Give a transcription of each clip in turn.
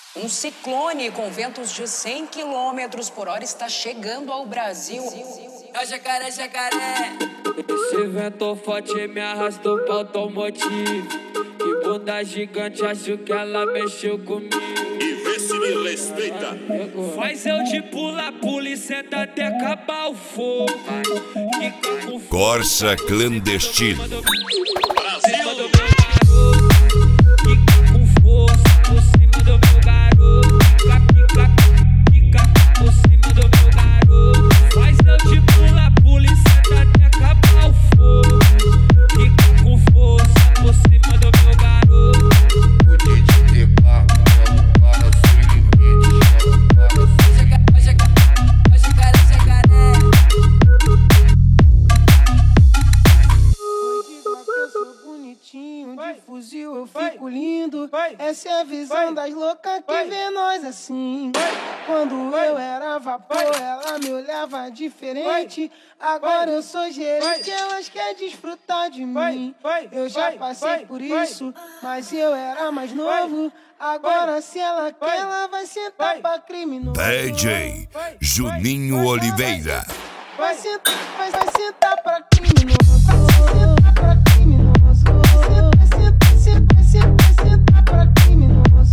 Um ciclone com ventos de 100 km por hora está chegando ao Brasil. É o jacaré, jacaré. Esse vento forte me arrastou pra automotivo. Que bunda gigante, acho que ela mexeu comigo. E vê se me respeita. Faz eu de pula, pula e senta até acabar o fogo. Fica com Corsa clandestino. Brasil! Fica com força por cima do meu garoto. Fica por cima do meu garoto. Faz eu de pula, pula e senta até acabar o fogo. Fica com força por cima do meu garoto. Poder te levar, para seu limite. É o jacaré, jacaré. Eu sou bonitinho, de fuzil eu fico lindo. Essa é a visão das loucas que vê nós assim. Quando eu era vapor, ela me olhava diferente. Agora eu sou gerente, elas querem desfrutar de mim. Eu já passei por isso, mas eu era mais novo. Agora se ela quer, ela vai sentar pra criminoso. DJ Juninho Oliveira. Vai sentar pra criminoso. Vai sentar pra criminoso. Vai sentar pra criminoso.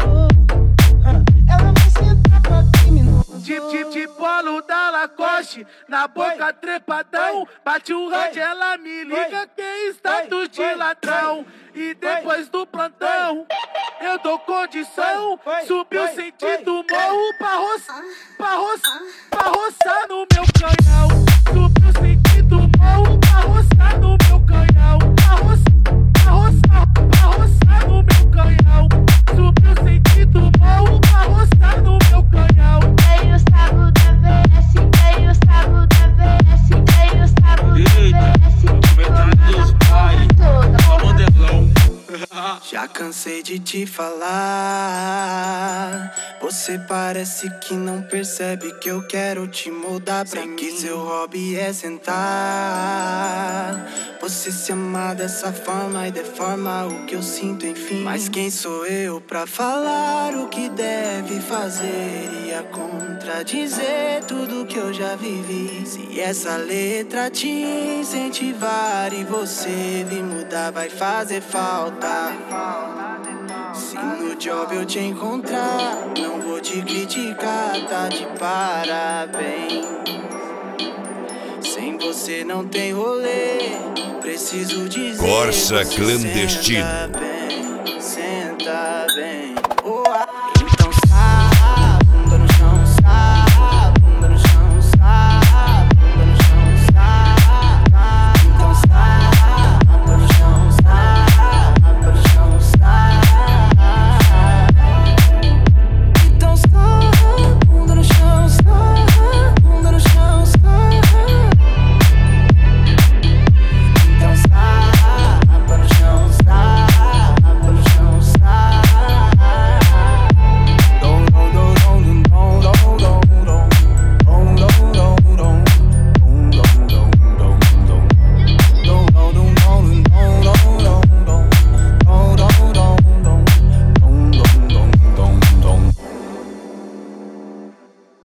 Ela vai sentar pra criminoso. De polo da Lacoste, na boca trepadão. Bate o rádio, ela me liga que status de ladrão. E depois do plantão, eu dou condição. Subiu sentido morro pra roçar no meu canhão. Subiu sentido morro pra roçar no meu canhão. Pra roçar no meu canhão. Subiu sentido morro pra roçar no meu canhão. Veio o sábado da VS, veio o sábado da VS, veio o sábado da VS. Metade dos pais, só modelão. Já cansei de te falar. Você parece que não percebe que eu quero te moldar pra mim. Que seu hobby é sentar. Você se amar dessa forma e deforma o que eu sinto, enfim. Mas quem sou eu pra falar o que deve fazer? Ia contradizer tudo que eu já vivi. Se essa letra te incentivar e você vir mudar, vai fazer falta. Se no job eu te encontrar, não vou te criticar, tá de parabéns. Sem você não tem rolê, preciso dizer Corsa que você clandestino. anda bem.